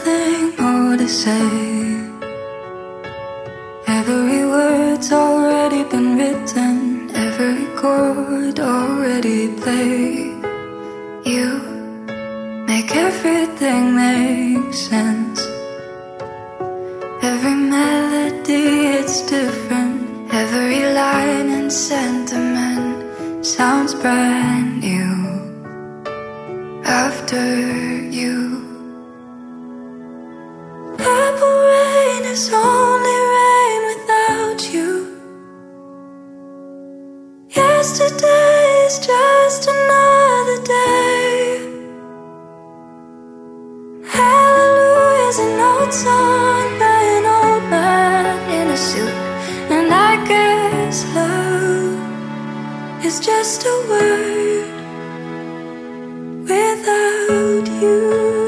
nothing more to say. Every word's already been written, every chord already played. You make everything make sense. Every melody, it's different. Every line and sentiment sounds brand new after you. Purple rain is only rain without you. Yesterday is just another day. Hallelujah's an old song by an old man in a suit. And I guess love is just a word without you.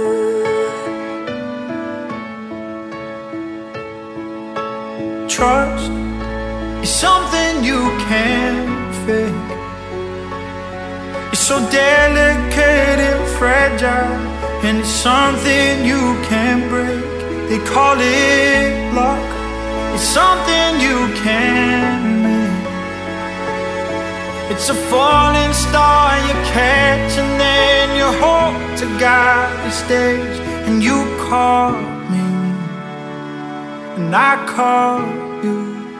Trust is something you can't fake. It's so delicate and fragile, and it's something you can't break. They call it luck. It's something you can't make. It's a falling star you catch, and then you hope to guide the stage. And you call me, and I call you.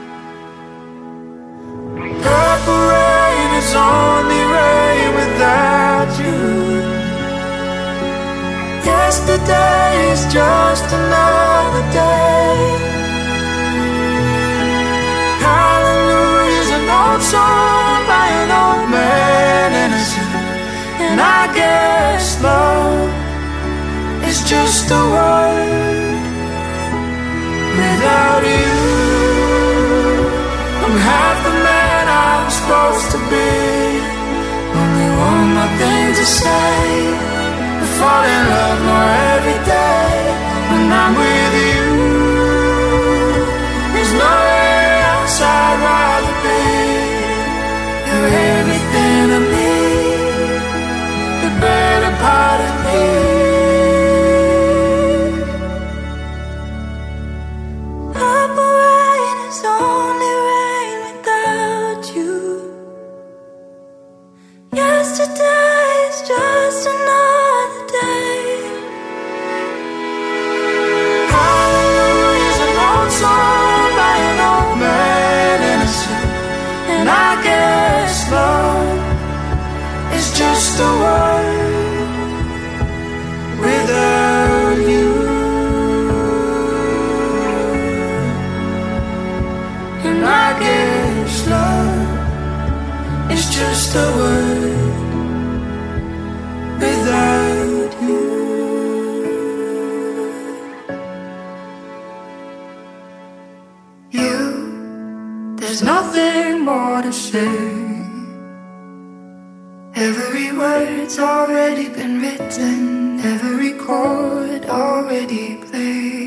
Purple rain is only rain without you. Yesterday is just another day. Hallelujah's an old song by an old man in a suit. And I guess love is just a word without you. I'm half the man I'm supposed to be. Only one more thing to say. I fall in love more every day when I'm with you. There's nowhere else I'd rather be. You're everything to me, the better part of me. Purple rain is only rain without you. Yesterday is just another day. Hallelujah's an old song by an old man in a suit. And I guess love is just a word without you. And I guess love is just a word without you. You, there's nothing more to say. Every word's already been written, every chord already played.